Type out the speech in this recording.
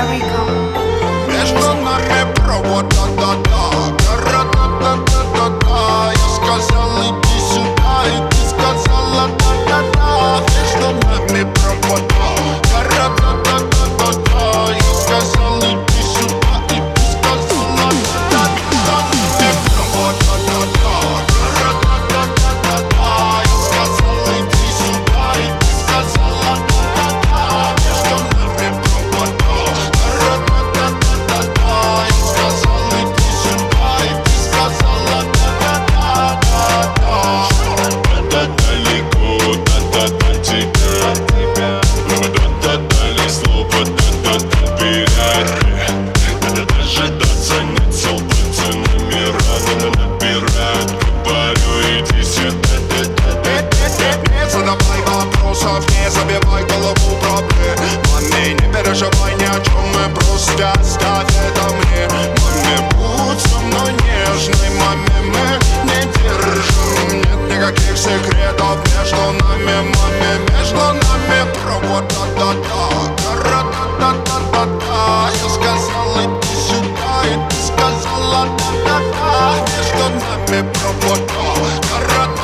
Rico. Между нами провода, да-да, гора-да-да-да-да-да. Я сказал, иди сюда, и ты сказала, да-да-да. Между нами провода, гора-да-да-да-да-да. Я сказал, иди сюда, и ты сказала, да-да-да. Провода, да-да, гора-да-да-да-да-да. Я сказал, иди сюда, и ты сказала, да-да-да. Между нами провода, гора-да-да-да-да-да. Я сказал, иди сюда, и ты сказала, да-да-да-да-да. Да-да далеко, да-да-да тебя. Да-да-да слово, да-да-да вперед. Да-да дожидаться нет сил, пальцы номера набирают. Говорю, иди сюда, Не задавай вопросов, не забивай голову проблемами. Не переживай ни о чем, мы просто оставь это мне. Маме, будь со мной нежной, маме, мы не держим. Нет никаких секретов между нами, маме. Между нами провод, да-да-да, гора-да-да-да-да-да. Я сказал, иди сюда, и ты сказала, да-да-да. Между нами провод, да, гора-да-да-да-да-да.